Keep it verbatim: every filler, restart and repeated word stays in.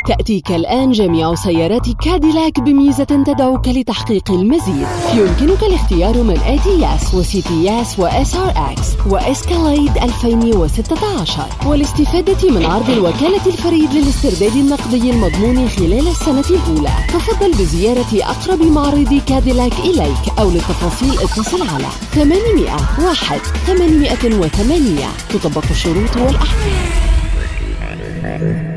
تأتيك الآن جميع سيارات كاديلاك بميزة تدعوك لتحقيق المزيد. يمكنك الاختيار من إتياس وسيتياس وإس آر إكس وإسكاليد ألفين وستة عشر والاستفادة من عرض الوكالة الفريد للاسترداد النقدي المضمون خلال السنة الأولى. تفضل بزيارة أقرب معرض كاديلاك إليك أو للتفاصيل اتصل على ثمانمائة واحد ثمانمائة وثمانية. تطبق الشروط والأحكام.